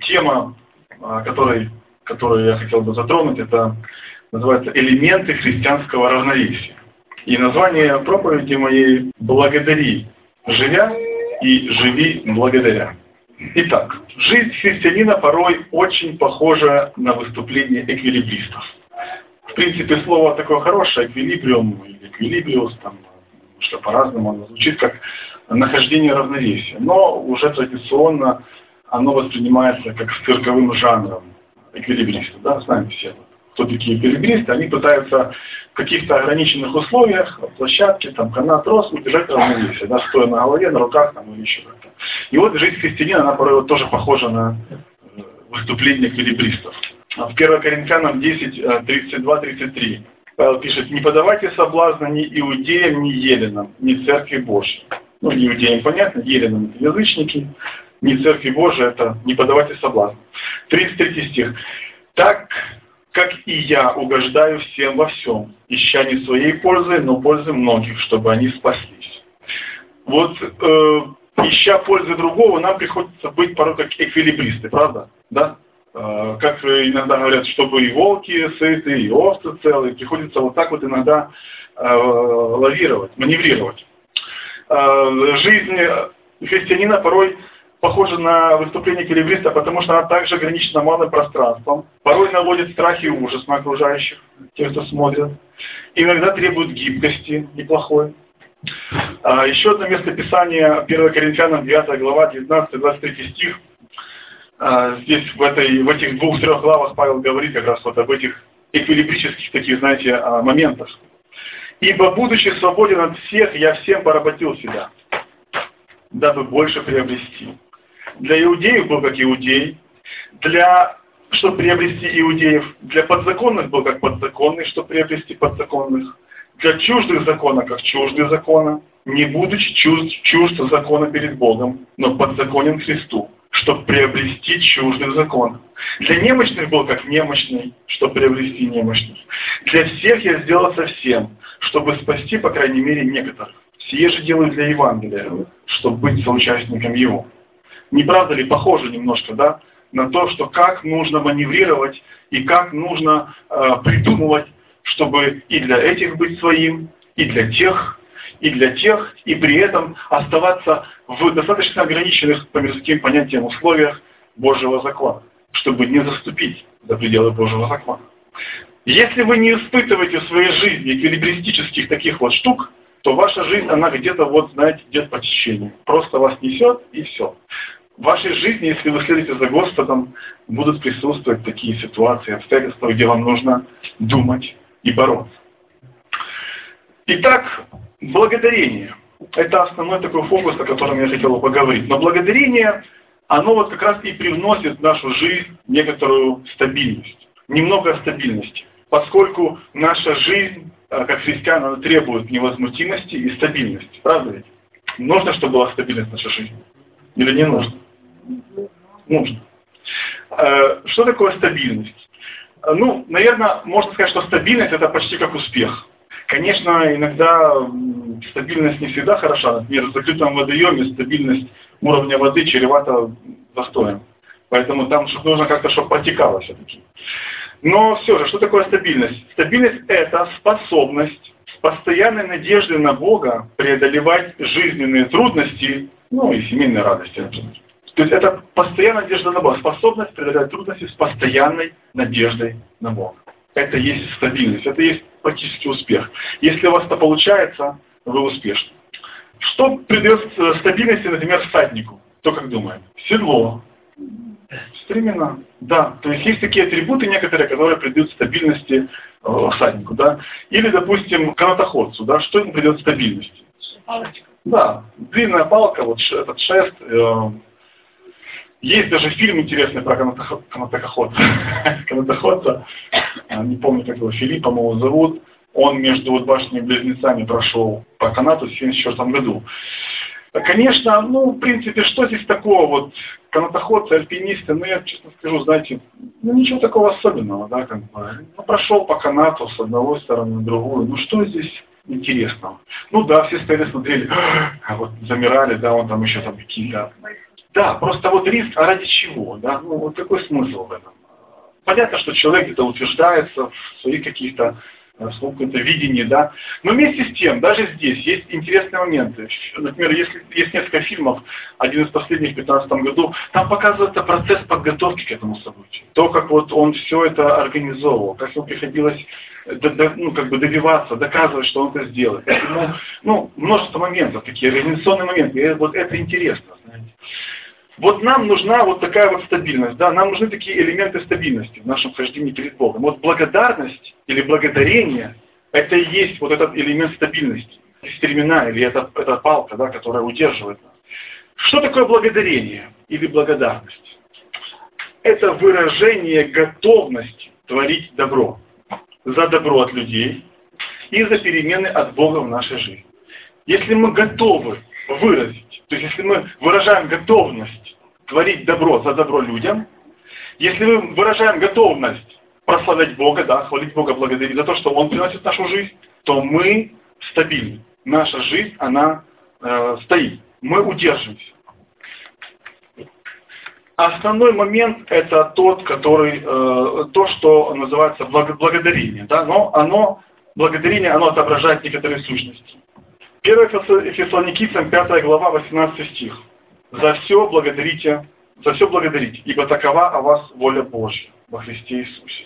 тема, которую я хотел бы затронуть, это называется «Элементы христианского равновесия». И название проповеди моей «Благодари, живя, и живи благодаря». Итак, жизнь христианина порой очень похожа на выступление эквилибристов. В принципе, слово такое хорошее, эквилибриум или эквилибриус, там, что по-разному оно звучит, как нахождение равновесия. Но уже традиционно оно воспринимается как с цирковым жанром эквилибриста. Да? Знаете все, кто такие эквилибристы, они пытаются в каких-то ограниченных условиях, площадке, там, канат, трос, удержать равновесие, да, стоя на голове, на руках там, или еще как-то. И вот жизнь христианина, она порой вот тоже похожа на выступление эквилибристов. В 1 Коринфянам 10, 32-33 Павел пишет: «Не подавайте соблазна ни иудеям, ни еленам, ни церкви Божьей». Ну, иудеям понятно, еленам это язычники, ни церкви Божией это не подавайте соблазн. 33 стих. «Так, как и я угождаю всем во всем, ища не своей пользы, но пользы многих, чтобы они спаслись». Вот, ища пользы другого, нам приходится быть порой как эквилибристы, правда? Да? Как иногда говорят, чтобы и волки сыты, и овцы целые, приходится вот так вот иногда лавировать, маневрировать. Жизнь христианина порой похожа на выступление эквилибриста, потому что она также ограничена малым пространством, порой наводит страх и ужас на окружающих, тех, кто смотрит, иногда требует гибкости неплохой. Еще одно место Писания, 1 Коринфянам 9 глава, 19-23 стих. Здесь в этих 2-3 главах Павел говорит как раз вот об этих эквилибрических таких, знаете, моментах. «Ибо, будучи свободен от всех, я всем поработил себя, дабы больше приобрести. Для иудеев был как иудей, чтобы приобрести иудеев, для подзаконных был как подзаконный, чтобы приобрести подзаконных, для чуждых закона как чуждый закона, не будучи чужд закона перед Богом, но подзаконен Христу, чтобы приобрести чуждый закон. Для немощных был как немощный, чтобы приобрести немощных. Для всех я сделался всем, чтобы спасти, по крайней мере, некоторых. Сие же делаю для Евангелия, чтобы быть соучастником его». Не правда ли похоже немножко, да, на то, что как нужно маневрировать и как нужно придумывать, чтобы и для этих быть своим, и для тех, и при этом оставаться в достаточно ограниченных по мирским понятиям условиях Божьего закона, чтобы не заступить за пределы Божьего закона. Если вы не испытываете в своей жизни эквилибристических таких вот штук, то ваша жизнь, она где-то, вот, знаете, идет по течению. Просто вас несет, и все. В вашей жизни, если вы следуете за Господом, будут присутствовать такие ситуации, обстоятельства, где вам нужно думать и бороться. Итак, благодарение. Это основной такой фокус, о котором я хотел бы поговорить. Но благодарение, оно вот как раз и привносит в нашу жизнь некоторую стабильность. Немного стабильности. Поскольку наша жизнь, как христиан, она требует невозмутимости и стабильности. Правда ведь? Нужно, чтобы была стабильность в нашей жизни? Или не нужно? Нужно. Что такое стабильность? Ну, наверное, можно сказать, что стабильность это почти как успех. Конечно, иногда стабильность не всегда хороша. Например, в закрытом водоеме стабильность уровня воды чревата застоем. Поэтому там нужно как-то, чтобы протекало все-таки. Но все же, что такое стабильность? Стабильность – это способность с постоянной надеждой на Бога преодолевать жизненные трудности, ну и семейные радости, например. То есть это постоянная надежда на Бога, способность преодолевать трудности с постоянной надеждой на Бога. Это есть стабильность, это есть практически успех. Если у вас это получается, вы успешны. Что придает стабильности, например, всаднику? Кто как думает? Седло. Стремена. Да, то есть есть такие атрибуты некоторые, которые придают стабильности всаднику, да. Или, допустим, канатоходцу, да, что ему придает стабильности? Палочка. Да, длинная палка, вот этот шест. Есть даже фильм интересный про канатоходца. Не помню, как его, Филипп, по-моему, зовут. Он между вот башнями-близнецами прошел по канату в 1974 году. Конечно, ну, в принципе, что здесь такого, вот, канатоходцы, альпинисты, ну, я честно скажу, знаете, ну, ничего такого особенного, да, как бы, ну, прошел по канату с одной стороны на другую, ну, что здесь интересного? Ну, да, все стояли, смотрели, а вот замирали, да, он там еще там какие-то, да, просто вот риск, а ради чего, да, ну, вот какой смысл в этом? Понятно, что человек где-то утверждается в своих каких-то в своем каком-то видении, да. Но вместе с тем, даже здесь есть интересные моменты. Например, есть несколько фильмов, один из последних в 2015 году, там показывается процесс подготовки к этому событию. То, как вот он все это организовывал, как ему приходилось ну, как бы добиваться, доказывать, что он это сделает. Поэтому, ну, множество моментов, такие организационные моменты, и вот это интересно, знаете. Вот нам нужна вот такая вот стабильность, да, нам нужны такие элементы стабильности в нашем хождении перед Богом. Вот благодарность или благодарение, это и есть вот этот элемент стабильности, стремена или эта палка, да, которая удерживает нас. Что такое благодарение или благодарность? Это выражение готовности творить добро. За добро от людей и за перемены от Бога в нашей жизни. Если мы готовы выразить, то есть если мы выражаем готовность творить добро за добро людям, если мы выражаем готовность прославлять Бога, да, хвалить Бога, благодарить за то, что Он приносит в нашу жизнь, то мы стабильны. Наша жизнь, она стоит. Мы удерживаемся. Основной момент это тот, который, то, что называется благодарение. Да? Но благодарение, оно отображает некоторые сущности. 1 Фессалоникийцам 5 глава 18 стих. За все благодарите, ибо такова о вас воля Божья во Христе Иисусе.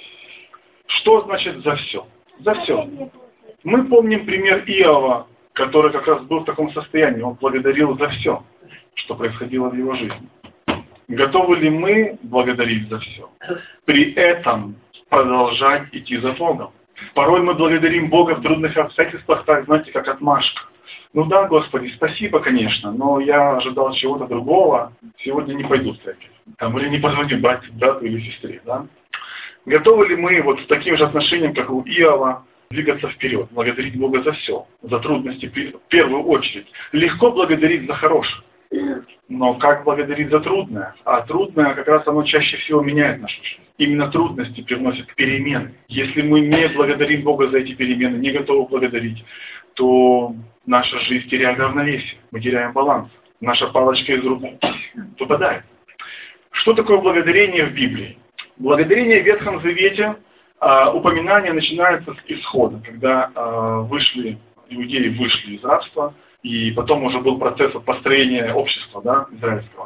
Что значит за все? За все. Мы помним пример Иова, который как раз был в таком состоянии. Он благодарил за все, что происходило в его жизни. Готовы ли мы благодарить за все? При этом продолжать идти за Богом. Порой мы благодарим Бога в трудных обстоятельствах, так, знаете, как отмашка. Ну да, Господи, спасибо, конечно, но я ожидал чего-то другого, сегодня не пойду в церковь. Там, или не позвоню брату или сестре. Да? Готовы ли мы вот с таким же отношением, как у Иова, двигаться вперед, благодарить Бога за все, за трудности в первую очередь? Легко благодарить за хорошее, но как благодарить за трудное? А трудное как раз оно чаще всего меняет нашу жизнь. Именно трудности привносят перемены. Если мы не благодарим Бога за эти перемены, не готовы благодарить, то наша жизнь теряет равновесие, мы теряем баланс. Наша палочка из рук выпадает. Что такое благодарение в Библии? Благодарение в Ветхом Завете, упоминание начинается с исхода, когда иудеи вышли из рабства, и потом уже был процесс построения общества, да, израильского.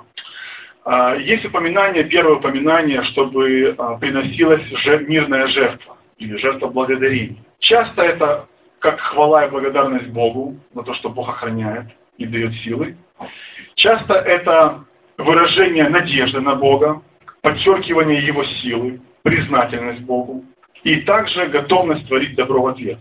Есть упоминание, первое упоминание, чтобы приносилась мирная жертва, или жертва благодарения. Часто это как хвала и благодарность Богу за то, что Бог охраняет и дает силы. Часто это выражение надежды на Бога, подчеркивание Его силы, признательность Богу и также готовность творить добро в ответ.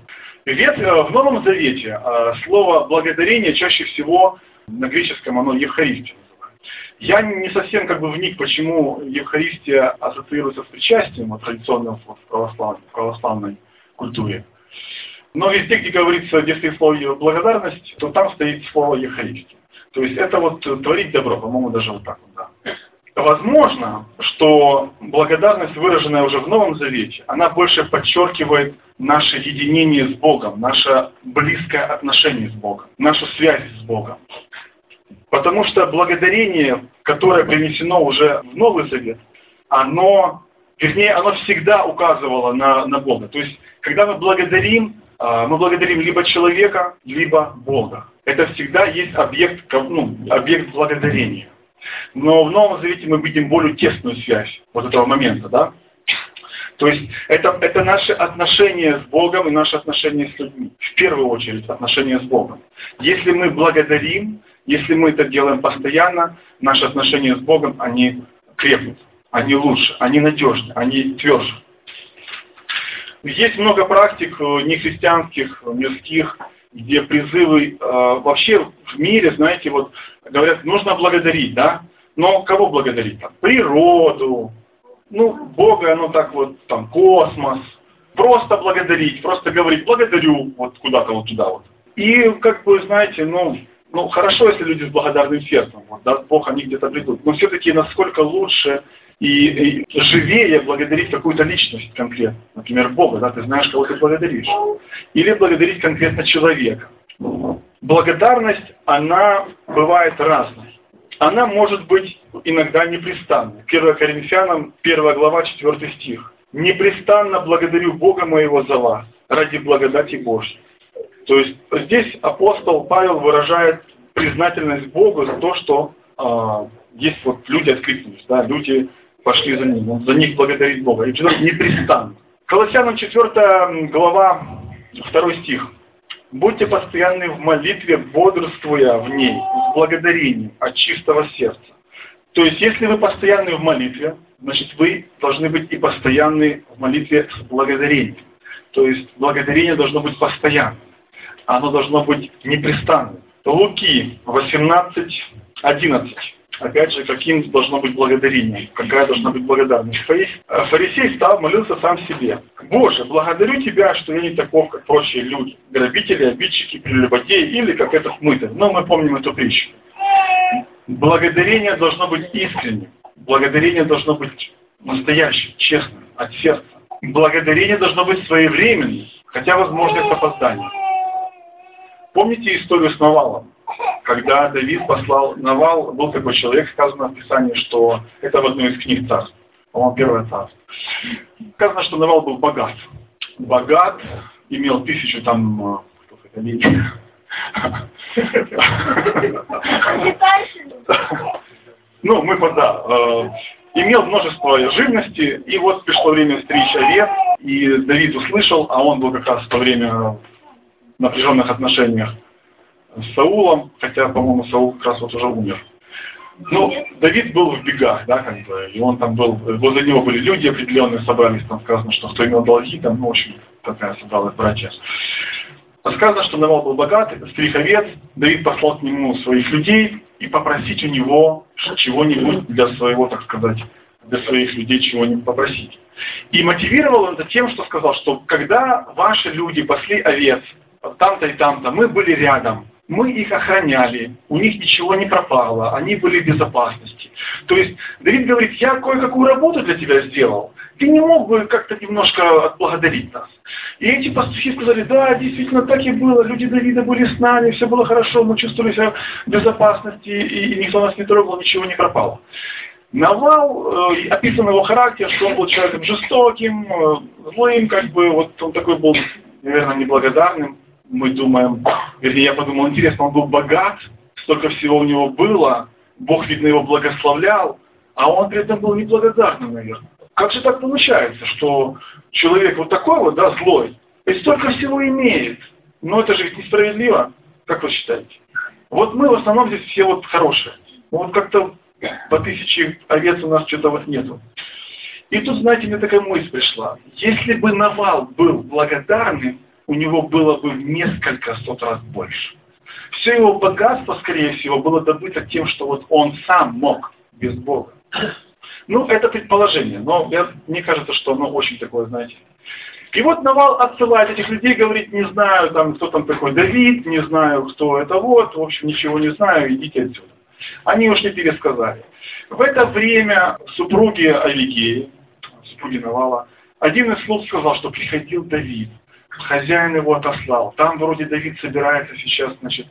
В Новом Завете слово «благодарение» чаще всего на греческом оно «евхаристия» называется. Я не совсем вник, почему Евхаристия ассоциируется с причастием традиционно в православной культуре. Но везде, где говорится, где стоит слово «благодарность», то там стоит слово «евхаристия». То есть это творить добро, по-моему, даже вот так вот, да. Возможно, что благодарность, выраженная уже в Новом Завете, она больше подчеркивает наше единение с Богом, наше близкое отношение с Богом, нашу связь с Богом. Потому что благодарение, которое принесено уже в Новый Завет, оно всегда указывало на Бога. То есть, когда мы благодарим либо человека, либо Бога. Это всегда есть объект благодарения. Но в Новом Завете мы видим более тесную связь этого момента, да? То есть это наши отношения с Богом и наши отношения с людьми. В первую очередь отношения с Богом. Если мы благодарим, если мы это делаем постоянно, наши отношения с Богом, они крепнут, они лучше, они надежны, они тверже. Есть много практик нехристианских, мирских, где призывы вообще в мире, знаете, говорят, нужно благодарить, да? Но кого благодарить? Природу, Бога, космос. Просто благодарить, просто говорить, благодарю, куда-то туда. И, знаете, ну, хорошо, если люди с благодарным сердцем, вот, даст Бог, они где-то придут. Но все-таки насколько лучше и живее благодарить какую-то личность конкретно. Например, Бога, да, ты знаешь, кого ты благодаришь. Или благодарить конкретно человека. Благодарность, она бывает разной. Она может быть иногда непрестанной. 1 Коринфянам, 1 глава, 4 стих. «Непрестанно благодарю Бога моего за вас, ради благодати Божьей». То есть здесь апостол Павел выражает признательность Богу за то, что есть вот люди откликнулись, да, люди пошли за ним, он за них благодарит Бога. И непрестанно. Колоссянам 4 глава, 2 стих. «Будьте постоянны в молитве, бодрствуя в ней, с благодарением от чистого сердца». То есть, если вы постоянны в молитве, значит, вы должны быть и постоянны в молитве с благодарением. То есть, благодарение должно быть постоянным. Оно должно быть непрестанным. Луки 18:11. Опять же, каким должно быть благодарение, какая должна быть благодарность. Фарисей встал, молился сам себе. «Боже, благодарю Тебя, что я не таков, как прочие люди, грабители, обидчики, прелюбодеи или как этот мытарь». Но мы помним эту притчу. Благодарение должно быть искренним. Благодарение должно быть настоящим, честным, от сердца. Благодарение должно быть своевременным, хотя возможно с опозданием. Помните историю с Навалом? Когда Давид послал Навал, был такой человек, сказано в Писании, что это в одной из книг царств, по-моему, первое царство. Сказано, что Навал был богат. Богат, имел 1000 там, оленей. Ну, имел множество живности, и вот пришло время стричь овец, и Давид услышал, а он был как раз в то время в напряженных отношениях с Саулом, хотя, по-моему, Саул как раз вот уже умер. Ну, Давид был в бегах, да, как бы, и он там был, возле него были люди определенные, собрались, там сказано, что кто имел долги, там, ну, в общем, такая собралась братья. Сказано, что Навал был богат, стриг овец, Давид послал к нему своих людей и попросить у него чего-нибудь для своего, так сказать, для своих людей чего-нибудь попросить. И мотивировал он это тем, что сказал, что когда ваши люди пасли овец, там-то и там-то, мы были рядом, мы их охраняли, у них ничего не пропало, они были в безопасности. То есть Давид говорит, я кое-какую работу для тебя сделал, ты не мог бы как-то немножко отблагодарить нас? И эти пастухи сказали, да, действительно так и было, люди Давида были с нами, все было хорошо, мы чувствовали себя в безопасности, и никто нас не трогал, ничего не пропало. Навал, описан его характер, что он был человеком жестоким, злым, как бы, вот он такой был, наверное, неблагодарным. Мы думаем, вернее, я подумал, интересно, он был богат, столько всего у него было, Бог, видно, его благословлял, а он при этом был неблагодарным, наверное. Как же так получается, что человек вот такой вот, да, злой, и столько всего имеет? Но это же ведь несправедливо, как вы считаете? Вот мы в основном здесь все вот хорошие. Вот как-то по 1000 овец у нас что-то вот нету. И тут, знаете, мне такая мысль пришла. Если бы Навал был благодарным, у него было бы в несколько сот раз больше. Все его богатство, скорее всего, было добыто тем, что вот он сам мог без Бога. Ну, это предположение, но мне кажется, что оно очень такое, знаете. И вот Навал отсылает этих людей, говорит, не знаю, там, кто там такой Давид, не знаю, кто это вот, в общем, ничего не знаю, идите отсюда. Они уж не пересказали. В это время супруги Авигеи, супруги Навала, один из слуг сказал, что приходил Давид. Хозяин его отослал. Там вроде Давид собирается сейчас, значит,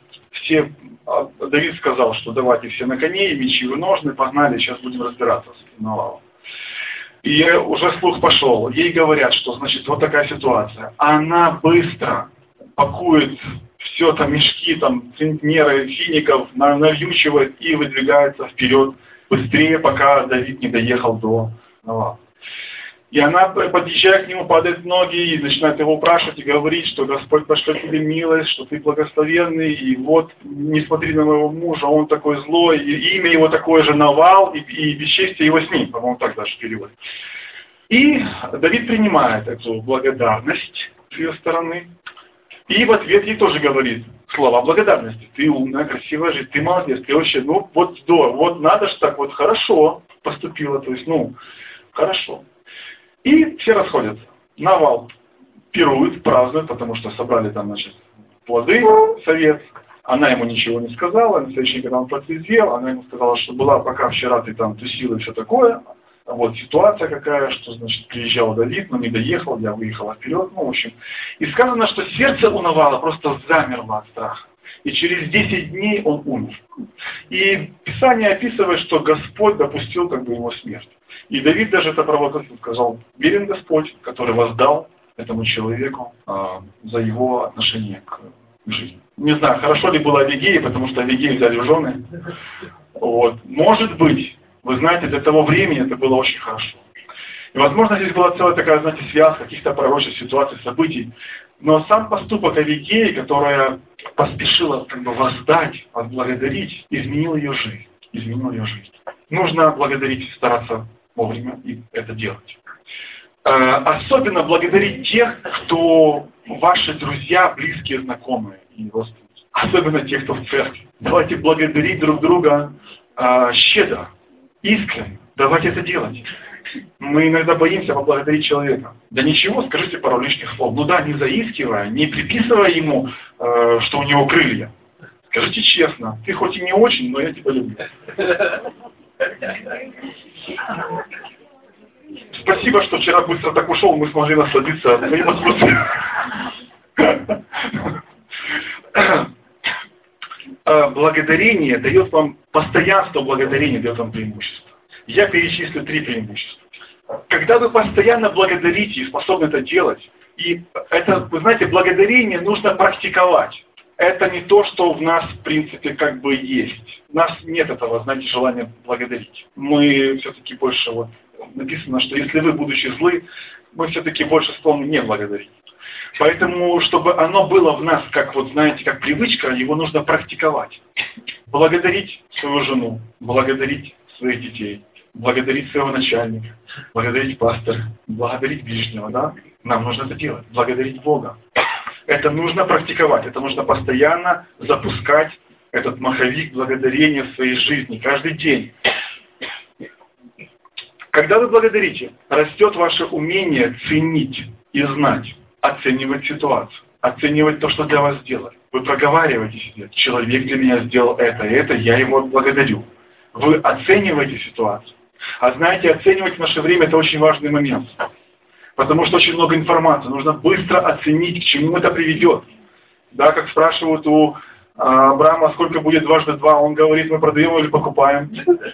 Давид сказал, что давайте все на коней, мечи в ножны, погнали, сейчас будем разбираться с Навалом. И уже слух пошел. Ей говорят, что, значит, вот такая ситуация. Она быстро пакует все там, мешки, там, центнеры, фиников, навьючивает и выдвигается вперед быстрее, пока Давид не доехал до Навала. И она, подъезжая к нему, падает в ноги и начинает его упрашивать и говорить, что Господь пошлет тебе милость, что ты благословенный, и вот, не смотри на моего мужа, он такой злой, и имя его такое же Навал, и бесчестие его с ним, по-моему, так даже перевод. И Давид принимает эту благодарность с ее стороны, и в ответ ей тоже говорит слова благодарности. Ты умная, красивая жизнь, ты молодец, ты вообще, ну, вот здорово, вот надо же так вот хорошо поступила, то есть, ну, хорошо. И все расходятся. Навал пирует, празднует, потому что собрали там, значит, плоды совет. Она ему ничего не сказала, на следующий день, когда он протрезвел, она ему сказала, что была, пока вчера ты там тусил и все такое, вот ситуация какая, что, значит, приезжал Давид, но не доехал, я выехала вперед, ну, в общем. И сказано, что сердце у Навала просто замерло от страха. И через 10 дней он умер. И Писание описывает, что Господь допустил как бы его смерть. И Давид даже это провозгласил, сказал: верен Господь, который воздал этому человеку за его отношение к жизни. Не знаю, хорошо ли было Авигеи, потому что Авигеи взяли в жены. Вот. Может быть, вы знаете, для того времени это было очень хорошо. И, возможно, здесь была целая такая, знаете, связка каких-то пророческих ситуаций, событий. Но сам поступок Авигеи, которая поспешила как бы воздать, отблагодарить, изменил ее жизнь. Изменил ее жизнь. Нужно благодарить, стараться вовремя и это делать. Особенно благодарить тех, кто ваши друзья, близкие, знакомые и родственники. Особенно тех, кто в церкви. Давайте благодарить друг друга щедро, искренне. Давайте это делать. Мы иногда боимся поблагодарить человека. Да ничего, скажите пару лишних слов. Ну да, не заискивая, не приписывая ему, что у него крылья. Скажите честно, ты хоть и не очень, но я тебя люблю. Спасибо, что вчера быстро так ушел, мы смогли насладиться твоим отсутствием. Благодарение дает вам, постоянство благодарения дает вам преимущество. Я перечислю 3 преимущества. Когда вы постоянно благодарите и способны это делать, и это, вы знаете, благодарение нужно практиковать. Это не то, что в нас, в принципе, как бы есть. У нас нет этого, знаете, желания благодарить. Мы все-таки больше, вот, написано, что если вы, будучи злы, мы все-таки больше склонны не благодарить. Поэтому, чтобы оно было в нас, как вот, знаете, как привычка, его нужно практиковать. Благодарить свою жену, благодарить своих детей, благодарить своего начальника, благодарить пастора, благодарить ближнего, да? Нам нужно это делать, благодарить Бога. Это нужно практиковать, это нужно постоянно запускать этот маховик благодарения в своей жизни, каждый день. Когда вы благодарите, растет ваше умение ценить и знать, оценивать ситуацию, оценивать то, что для вас сделали. Вы проговариваете себе: человек для меня сделал это и это, я его благодарю. Вы оцениваете ситуацию. А знаете, оценивать в наше время — это очень важный момент. Потому что очень много информации. Нужно быстро оценить, к чему это приведет. Да, как спрашивают у Абрама, сколько будет 2 × 2, он говорит: мы продаем или покупаем.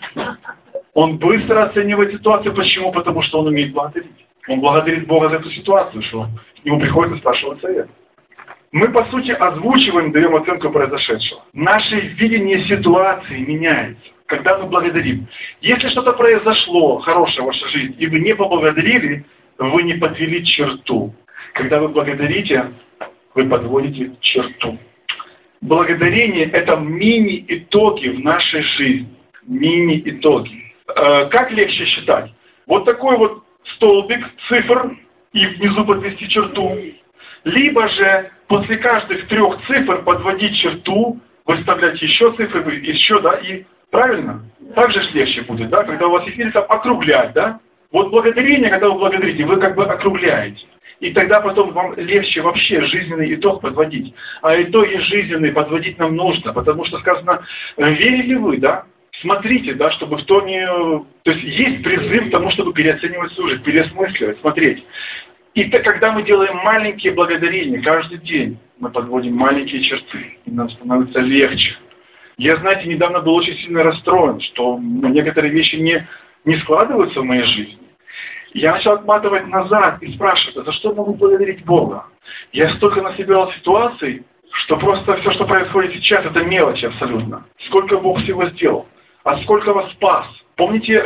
Он быстро оценивает ситуацию. Почему? Потому что он умеет благодарить. Он благодарит Бога за эту ситуацию, что ему приходится спрашивать совет. Мы, по сути, озвучиваем, даем оценку произошедшего. Наше видение ситуации меняется, когда мы благодарим. Если что-то произошло хорошее в вашей жизни, и вы не поблагодарили, вы не подвели черту. Когда вы благодарите, вы подводите черту. Благодарение — это мини-итоги в нашей жизни. Мини-итоги. Как легче считать? Вот такой вот столбик цифр и внизу подвести черту. Либо же после каждых 3 цифр подводить черту, выставлять еще цифры, еще, да, и правильно? Так же легче будет, да, когда у вас есть, или там округлять, да? Вот благодарение, когда вы благодарите, вы как бы округляете. И тогда потом вам легче вообще жизненный итог подводить. А итоги жизненные подводить нам нужно, потому что сказано: верили вы, да? Смотрите, да, чтобы кто не... То есть призыв к тому, чтобы переоценивать свою жизнь, переосмысливать, смотреть. И то, когда мы делаем маленькие благодарения, каждый день мы подводим маленькие черты, и нам становится легче. Я, знаете, недавно был очень сильно расстроен, что некоторые вещи не складываются в моей жизни. Я начал отматывать назад и спрашивать: а за что могу благодарить Бога? Я столько насобирал ситуаций, что просто все, что происходит сейчас, это мелочи абсолютно. Сколько Бог всего сделал, а сколько вас спас. Помните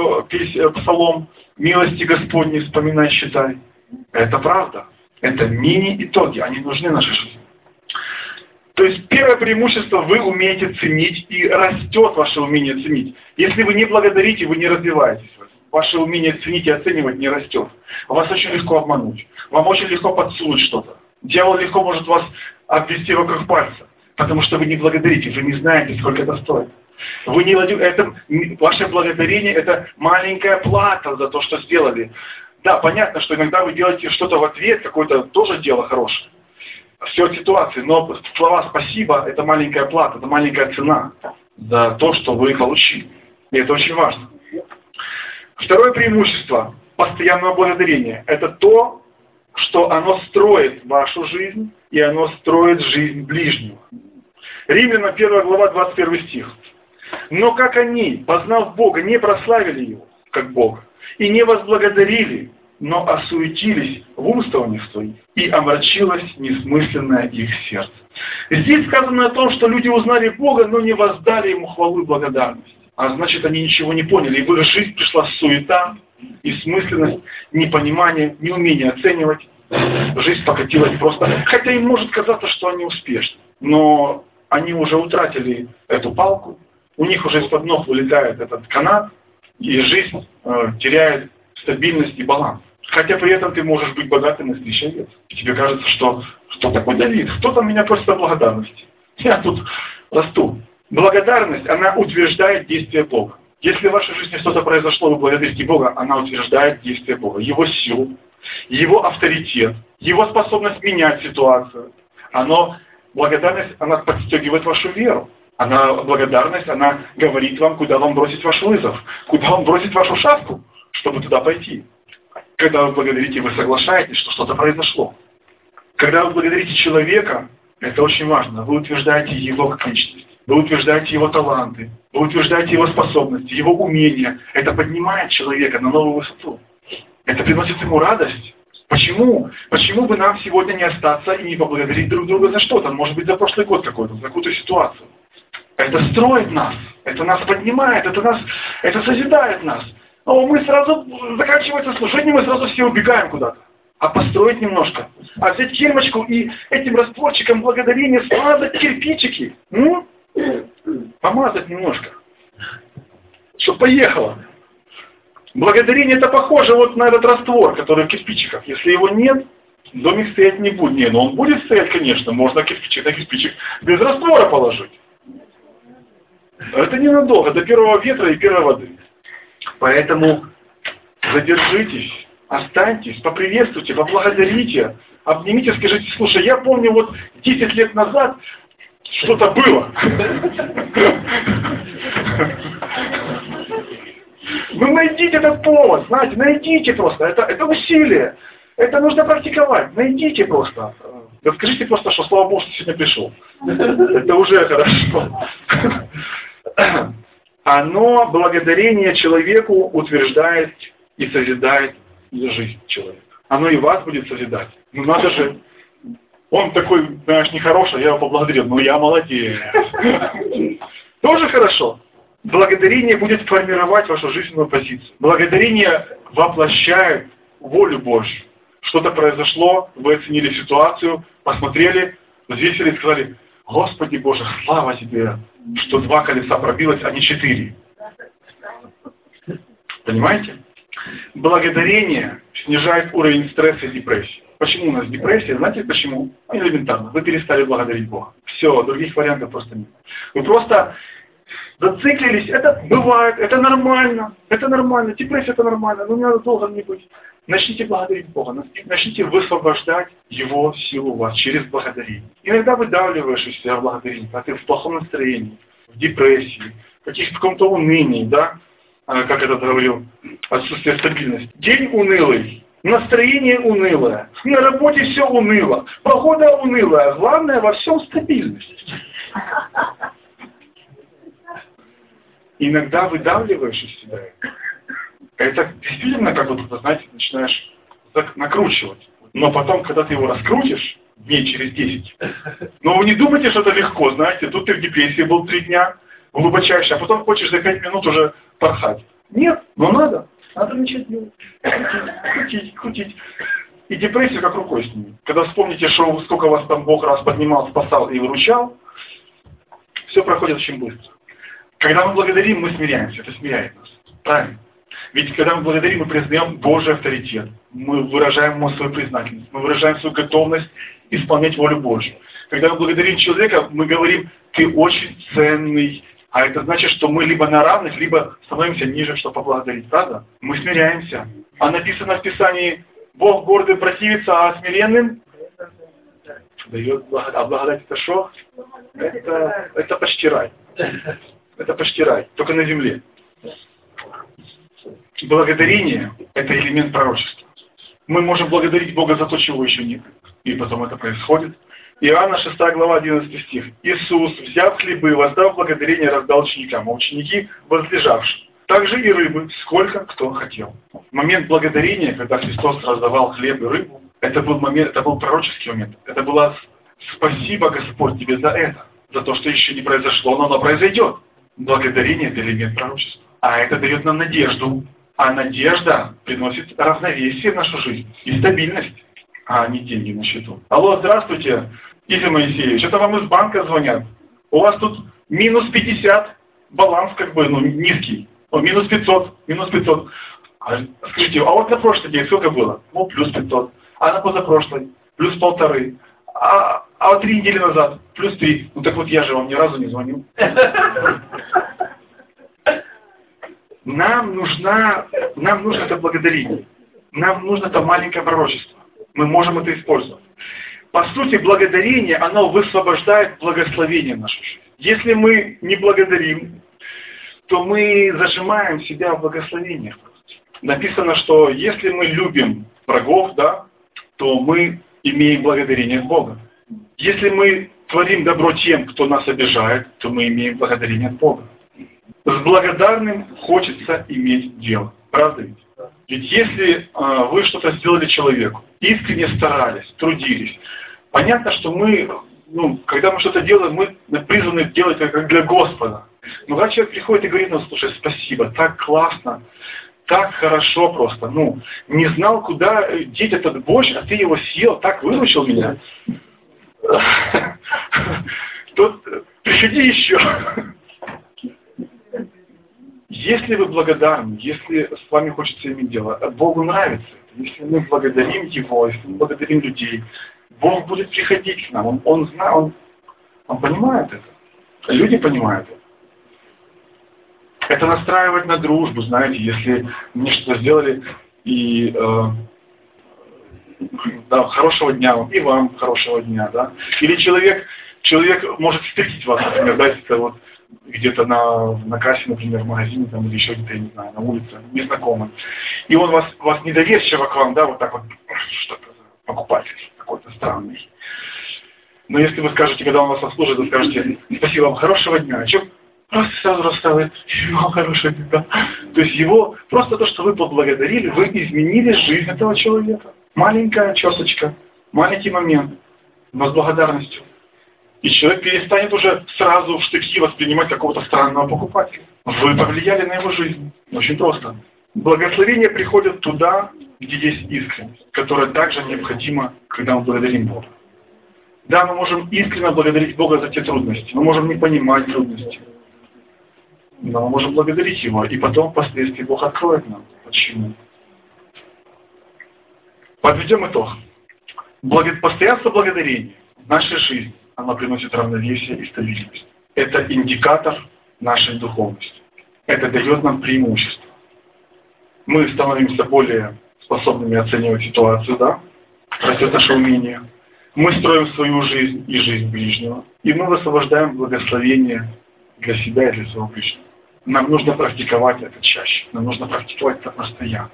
псалом «Милости Господни вспоминай, считай»? Это правда. Это мини-итоги, они нужны нашей жизни. То есть первое преимущество — вы умеете ценить, и растет ваше умение ценить. Если вы не благодарите, вы не развиваетесь. Ваше умение ценить и оценивать не растет. Вас очень легко обмануть. Вам очень легко подсунуть что-то. Дьявол легко может вас обвести вокруг пальца, потому что вы не благодарите, вы не знаете, сколько это стоит. Вы не ваше благодарение — это маленькая плата за то, что сделали. Да, понятно, что иногда вы делаете что-то в ответ, какое-то тоже дело хорошее. все ситуации, но слова «спасибо» — это маленькая плата, это маленькая цена за то, что вы получили. И это очень важно. Второе преимущество постоянного благодарения — это то, что оно строит вашу жизнь, и оно строит жизнь ближнего. Римлянам 1 глава, 21 стих. «Но как они, познав Бога, не прославили Его, как Бога, и не возблагодарили, но осуетились в умствованиях своих, и омрачилось несмысленное их сердце». Здесь сказано о том, что люди узнали Бога, но не воздали Ему хвалу и благодарность. А значит, они ничего не поняли, и в их жизнь пришла суета, бессмысленность, непонимание, неумение оценивать. Жизнь покатилась просто. Хотя им может казаться, что они успешны. Но они уже утратили эту палку, у них уже из-под ног вылетает этот канат, и жизнь теряет стабильность и баланс. Хотя при этом ты можешь быть богатым и слишком овец. Тебе кажется, что такой Давид? Кто там меня просит о благодарности? Я тут расту. Благодарность, она утверждает действие Бога. Если в вашей жизни что-то произошло, вы благодарите Бога, она утверждает действие Бога. Его силу, Его авторитет, Его способность менять ситуацию. Благодарность, она подстегивает вашу веру. Благодарность, она говорит вам, куда вам бросить ваш вызов, куда вам бросить вашу шапку, чтобы туда пойти. Когда вы благодарите, вы соглашаетесь, что что-то произошло. Когда вы благодарите человека, это очень важно, вы утверждаете его как личность, вы утверждаете его таланты, вы утверждаете его способности, его умения. Это поднимает человека на новую высоту. Это приносит ему радость. Почему? Почему бы нам сегодня не остаться и не поблагодарить друг друга за что-то? Может быть, за прошлый год какой-то, за какую-то ситуацию. Это строит нас, это нас поднимает, это созидает нас. Но мы сразу, заканчивается служение, мы сразу все убегаем куда-то. А построить немножко. А взять кельмочку и этим растворчиком благодарения смазать кирпичики. Помазать немножко. Чтобы поехало. Благодарение это похоже вот на этот раствор, который в кирпичиках. Если его нет, домик стоять не будет. Не, но он будет стоять, конечно. Можно кирпичик на кирпичик без раствора положить. Это ненадолго, до первого ветра и первой воды. Поэтому задержитесь, останьтесь, поприветствуйте, поблагодарите, обнимите, скажите: слушай, я помню, вот 10 лет назад что-то было. Ну найдите этот повод, знаете, найдите просто, это усилие, это нужно практиковать, найдите просто. Да скажите просто, что слава Богу, что сегодня пришел. Это уже хорошо. Оно, благодарение человеку, утверждает и созидает жизнь человека. Оно и вас будет созидать. Ну надо же, он такой, знаешь, нехороший, я его поблагодарил, но я молодец. Тоже хорошо. Благодарение будет формировать вашу жизненную позицию. Благодарение воплощает волю Божью. Что-то произошло, вы оценили ситуацию, посмотрели, взвесили и сказали: Господи Боже, слава Тебе, что 2 колеса пробилось, а не 4. Понимаете? Благодарение снижает уровень стресса и депрессии. Почему у нас депрессия? Знаете почему? Элементарно. Вы перестали благодарить Бога. Все, других вариантов просто нет. Вы просто зациклились. Это бывает, это нормально. Это нормально. Депрессия это нормально. Но не надо долго не быть. Начните благодарить Бога. Начните высвобождать Его силу у вас через благодарение. Иногда выдавливаешь из себя благодарение, когда ты в плохом настроении, в депрессии, в каком-то унынии, да? Как это говорил, отсутствие стабильности. День унылый, настроение унылое, на работе все уныло, погода унылая, главное во всем стабильность. Иногда выдавливаешь из себя это действительно, как вот, знаете, начинаешь накручивать. Но потом, когда ты его раскрутишь, дней через 10, но вы не думайте, что это легко, знаете, тут ты в депрессии был 3 дня, глубочайший, а потом хочешь за 5 минут уже порхать. Нет, но надо начать делать. Крутить. И депрессию как рукой снимет. Когда вспомните, что сколько вас там Бог раз поднимал, спасал и выручал, все проходит очень быстро. Когда мы благодарим, мы смиряемся, это смиряет нас. Правильно? Ведь когда мы благодарим, мы признаем Божий авторитет. Мы выражаем ему свою признательность. Мы выражаем свою готовность исполнять волю Божью. Когда мы благодарим человека, мы говорим: ты очень ценный. А это значит, что мы либо на равных, либо становимся ниже, чтобы поблагодарить. Правда? Мы смиряемся. А написано в Писании: Бог гордым противится, а смиренным дает благодать. А благодать это что? Это почти рай. Это почти рай, только на земле. Благодарение – это элемент пророчества. Мы можем благодарить Бога за то, чего еще нет. И потом это происходит. Иоанна 6 глава 11 стих. Иисус, взяв хлебы, воздав благодарение, раздал ученикам, а ученики возлежавшим. Также и рыбы, сколько кто хотел. Момент благодарения, когда Христос раздавал хлеб и рыбу, это был момент, это был пророческий момент. Это было спасибо, Господь, тебе за это. За то, что еще не произошло, но оно произойдет. Благодарение – это элемент пророчества. А это дает нам надежду. А надежда приносит равновесие в нашу жизнь и стабильность, а не деньги на счету. Алло, здравствуйте, Игорь Моисеевич, это вам из банка звонят. У вас тут минус 50, баланс низкий. Минус 500. Скажите, а вот на прошлый день сколько было? Плюс 500. А на позапрошлый? Плюс 1,5. А вот 3 недели назад? Плюс 3. Так вот я же вам ни разу не звонил. Нам нужно это благодарение. Нам нужно это маленькое пророчество. Мы можем это использовать. По сути, благодарение, оно высвобождает благословение в нашу жизнь. Если мы не благодарим, то мы зажимаем себя в благословениях. Написано, что если мы любим врагов, то мы имеем благодарение от Бога. Если мы творим добро тем, кто нас обижает, то мы имеем благодарение от Бога. С благодарным хочется иметь дело. Правда ведь? Ведь если вы что-то сделали человеку, искренне старались, трудились, понятно, что мы, когда мы что-то делаем, мы призваны делать это как для Господа. Но когда человек приходит и говорит: слушай, спасибо, так классно, так хорошо просто, не знал, куда деть этот борщ, а ты его съел, так выручил меня. Тут приходи еще. Если вы благодарны, если с вами хочется иметь дело, Богу нравится это. Если мы благодарим Его, если мы благодарим людей, Бог будет приходить к нам. Он знает, он понимает это. Люди понимают это. Это настраивать на дружбу, знаете, если мне что-то сделали, и хорошего дня вам, и вам хорошего дня, да. Или человек может встретить вас, например, это где-то на кассе, например, в магазине, или еще где-то, я не знаю, на улице, незнакомый. И он вас недоверчиво к вам, что-то покупатель какой-то странный. Но если вы скажете, когда он вас обслужит, вы скажете: спасибо вам, хорошего дня. Просто сразу расставит: вам хорошего дня. То есть просто то, что вы поблагодарили, вы изменили жизнь этого человека. Маленькая черточка, маленький момент, но с благодарностью. И человек перестанет уже сразу в штыки воспринимать какого-то странного покупателя. Вы повлияли на его жизнь. Очень просто. Благословение приходит туда, где есть искренность, которая также необходима, когда мы благодарим Бога. Да, мы можем искренне благодарить Бога за те трудности. Мы можем не понимать трудности. Но мы можем благодарить Его, и потом впоследствии Бог откроет нам. Почему? Подведем итог. Постоянство благодарения в нашей жизни, оно приносит равновесие и стабильность. Это индикатор нашей духовности. Это дает нам преимущество. Мы становимся более способными оценивать ситуацию, растет наше умение. Мы строим свою жизнь и жизнь ближнего. И мы высвобождаем благословение для себя и для своего ближнего. Нам нужно практиковать это чаще. Нам нужно практиковать это постоянно.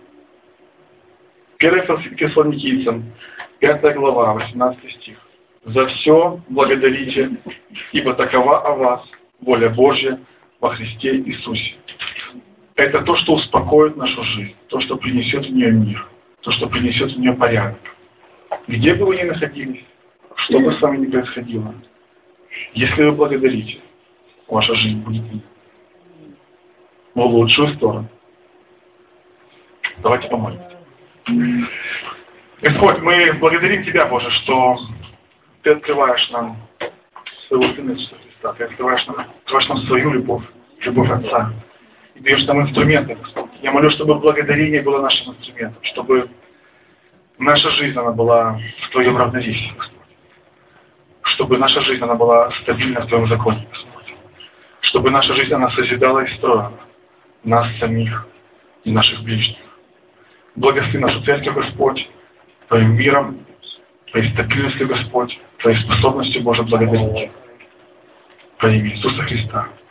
1 Фессалоникийцам, 5 глава, 18 стих. «За все благодарите, ибо такова о вас воля Божья во Христе Иисусе». Это то, что успокоит нашу жизнь, то, что принесет в нее мир, то, что принесет в нее порядок. Где бы вы ни находились, что бы с вами ни происходило, если вы благодарите, ваша жизнь будет в лучшую сторону. Давайте помолимся. Господь, мы благодарим Тебя, Боже, что Ты открываешь нам своего Сына Иисуса Христа, Ты открываешь нам свою любовь Отца, и даешь нам инструменты, Господь. Я молю, чтобы благодарение было нашим инструментом, чтобы наша жизнь, она была в Твоем равновесии, Господь. Чтобы наша жизнь, она была стабильна в Твоем законе, Господь. Чтобы наша жизнь, она созидала и строила нас самих и наших ближних. Благослови нашу церковь, Господь, Твоим миром, Твоей стабильностью, Господь, Твоей способностью, Боже, благодарить. Во имя Иисуса Христа.